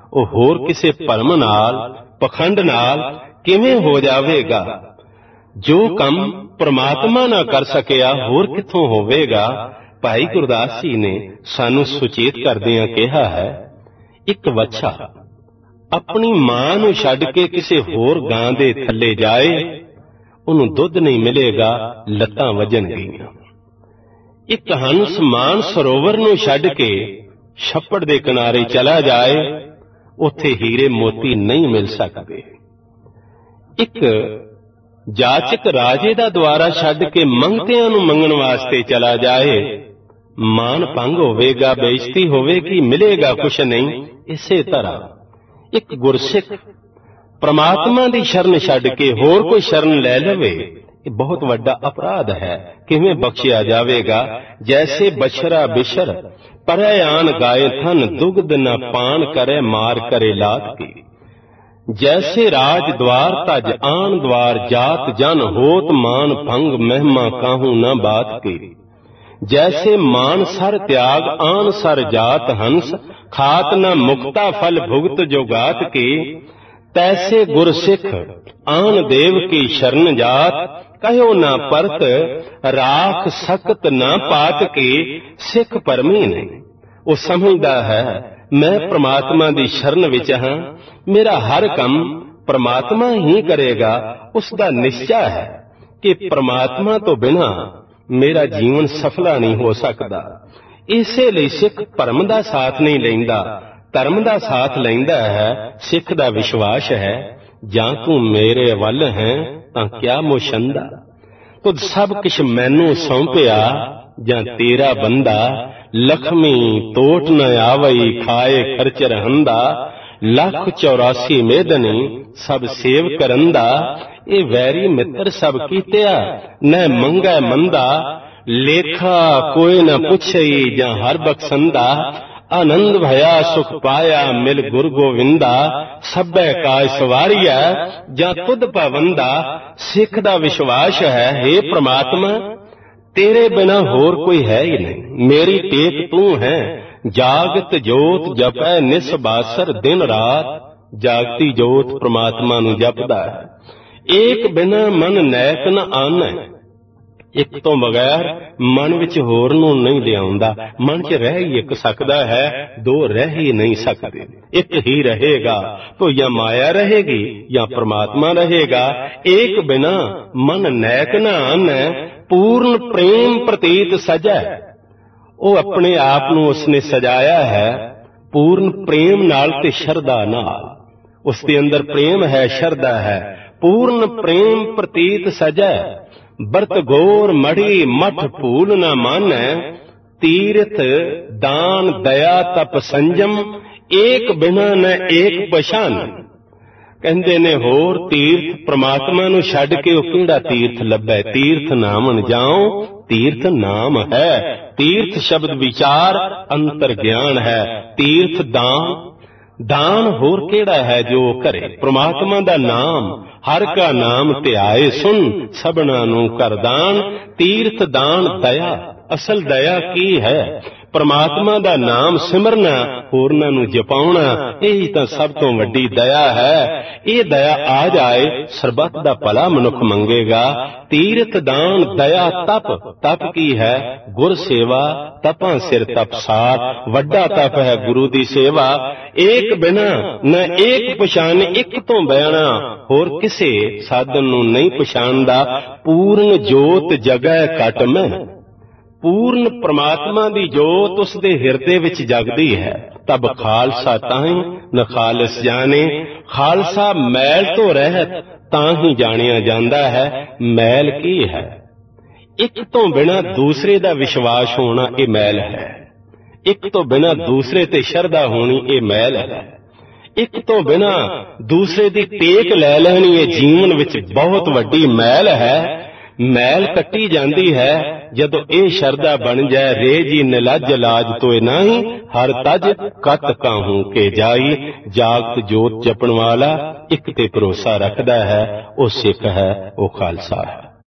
ਉਹ ਹੋਰ ਕਿਸੇ ਭਰਮ ਨਾਲ, ਪਖੰਡ ਨਾਲ ਕਿਵੇਂ ਹੋ ਜਾਵੇਗਾ? ਜੋ ਕੰਮ ਪ੍ਰਮਾਤਮਾ ਨਾ ਕਰ ਸਕਿਆ ਹੋਰ ਕਿੱਥੋਂ ਹੋਵੇਗਾ? ਭਾਈ ਗੁਰਦਾਸ ਜੀ ਨੇ ਸਾਨੂੰ ਸੁਚੇਤ ਕਰਦਿਆਂ ਕਿਹਾ ਹੈ, ਇੱਕ ਵੱਛਾ ਆਪਣੀ ਮਾਂ ਨੂੰ ਛੱਡ ਕੇ ਕਿਸੇ ਹੋਰ ਗਾਂ ਦੇ ਥੱਲੇ ਜਾਏ, ਉਹਨੂੰ ਦੁੱਧ ਨਹੀਂ ਮਿਲੇਗਾ, ਲੱਤਾਂ ਵੱਜਣਗੀਆਂ। ਇੱਕ ਹੰਸ ਮਾਨ ਸਰੋਵਰ ਨੂੰ ਛੱਡ ਕੇ ਛੱਪੜ ਦੇ ਕਿਨਾਰੇ ਚਲਾ ਜਾਏ, ਉੱਥੇ ਹੀਰੇ ਮੋਤੀ ਨਹੀਂ ਮਿਲ ਸਕਦੇ। ਇੱਕ ਜਾਚਕ ਰਾਜੇ ਦਾ ਦੁਆਰਾ ਛੱਡ ਕੇ ਮੰਗਤਿਆਂ ਨੂੰ ਮੰਗਣ ਵਾਸਤੇ ਚਲਾ ਜਾਏ, ਮਾਨ ਭੰਗ ਹੋਵੇਗਾ, ਬੇਇੱਜ਼ਤੀ ਹੋਵੇਗੀ, ਮਿਲੇਗਾ ਕੁਛ ਨਹੀਂ। ਇਸੇ ਤਰ੍ਹਾਂ ਇੱਕ ਗੁਰਸਿੱਖ ਪ੍ਰਮਾਤਮਾ ਦੀ ਸ਼ਰਨ ਛੱਡ ਕੇ ਹੋਰ ਕੋਈ ਸ਼ਰਨ ਲੈ ਲਵੇ, ਇਹ ਬਹੁਤ ਵੱਡਾ ਅਪਰਾਧ ਹੈ। ਕਿਵੇਂ ਬਖਸ਼ਿਆ ਜਾਵੇਗਾ? ਜੈਸੇ ਬਛਰਾ ਬਿਸ਼ਰ ਪਰੈ ਆਨ ਗਾਏ ਥਨ, ਦੁਗਧ ਨ ਪਾਨ ਕਰੇ ਮਾਰ ਕਰੇ ਲਾਤ ਕੀ। ਜੈਸੇ ਰਾਜ ਦਵਾਰ ਤਜ ਆਨ ਦਵਾਰ ਜਾਤ ਜਨ, ਹੋਤ ਮਾਨ ਭੰਗ ਮਹਿਮਾ ਕਾਹੂ ਨ ਬਾਤ ਕੀ। जैसे मान सर त्याग आन सर जात हंस, खात न मुक्ता फल भुगत जो गात की। तैसे गुर सिख आन देव की शरण जात, कहो न परत राख सकत न पात की। सिख परमी नहीं, वो समझदा है मैं परमात्मा दी शरण विच हां, मेरा हर काम परमात्मा ही करेगा। उसका निश्चय है कि परमात्मा तो बिना मेरा जीवन सफला नहीं हो सकता। इसे लिए सिख भरम का साथ नहीं लैंदा, धर्म का साथ लैंदा है। सिख का विश्वास है, जां तू मेरे वल है तां क्या मुशंदा। तुद सब किश मैनू सौंपिया, जां तेरा बंदा। लक्ष्मी तोट न आवई, खाए खर्च रहंदा। 184 मेदनी सब सेव करंदा। ये वैरी मित्र सब कीतिया, न मंगै मंदा। लेखा कोई न पुछई, जां हर बख्शंदा। आनंद भया सुख पाया, मिल गुर गोविंदा। सबै काज सवारिया, जां तुद पावंदा। सिख दा विश्वास है, हे परमात्मा तेरे बिना होर कोई है ही नहीं, मेरी टेक तू है। जागत जोत जपै निस बासर दिन रात। जागती जोत परमात्मा नू जपदा है। एक बिना मन नैक न आनै, एक तो बगैर मन विच होर नू नहीं लियाउंदा। मन च रह ही एक सकदा है, दो रह ही नहीं सकते। एक ही रहेगा तो या माया रहेगी या परमात्मा रहेगा। एक बिना मन नैक न आनै, पूर्ण प्रेम प्रतीत सजै। वो अपने आप नू उसने सजाया है पूर्ण प्रेम नाल ते शरदा नाल। उसके अंदर प्रेम है, शरदा है। पूर्ण प्रेम प्रतीत सजै, बरत गोर मढ़ी मठ भूल न मानै। तीर्थ दान दया तप संजम, एक बिना न एक पछान। कहंदे ने होर तीर्थ परमात्मा नू छड्ड के ओ किहड़ा तीर्थ लभै। तीर्थ नामन जाओ, तीर्थ नाम है। तीर्थ शब्द विचार अंतर ज्ञान है। तीर्थ दान, दान होर केड़ा है जो करे। परमात्मा दा नाम, हर का नाम ध्याए सुन, सबना नू कर दान। तीर्थ दान दया, असल दया की है? परमात्मा दा नाम सिमरना, होरना नू जपाउणा, यही तां सब तो वड्डी दया है। ये दया आ जाए, सरबत दा भला मनुख मंगेगा। तीर्थ दान दया तप, तप की है? गुर सेवा, तपां सिर तपसार। वड्डा तप है गुरु दी सेवा। एक बिना न एक पछान, एक तो बयाना होर किसे साधन नू नहीं पछाणदा। पूर्ण जोत जगै कट में, पूर्ण परमात्मा दी जोत उसदे हिरदे विच जगदी है। तब खालसा ताही न खालिस जाने। खालसा मैल तो रहत ताही जानिया जांदा है। मैल की है? एक तो बिना दूसरे दा विश्वास होना ये मैल है। एक तो बिना दूसरे ते शरदा होनी ये मैल है। एक तो बिना दूसरे दी टेक लै लैनी ये जीवन विच बहुत वड्डी मैल है। मैल कट्टी जाती है जदों ये शरदा बन जाए। रेजी निलज लाज तोए नाही, हर तज कत काहू के जाई। जागत जोत जपण वाला एक ते भरोसा रखदा है, वो सिख है, वो खालसा है।